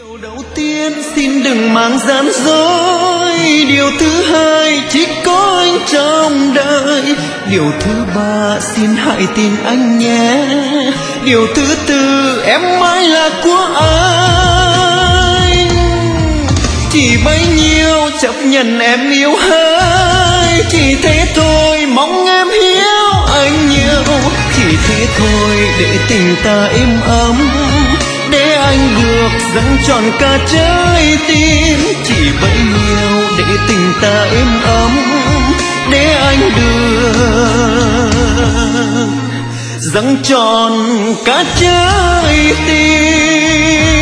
Điều đầu tiên xin đừng mang gian dối, điều thứ hai chỉ có anh trong đời, điều thứ ba xin hãy tin anh nhé, điều thứ tư em mãi là của anh. Chỉ bấy nhiêu chấp nhận em yêu hơi, chỉ thế thôi mong em hiểu anh nhiều, chỉ thế thôi để tình ta êm ấm, để anh được dâng trọn cả trái tim. Chỉ bấy nhiêu để tình ta êm ấm, để anh được dâng trọn cả trái tim.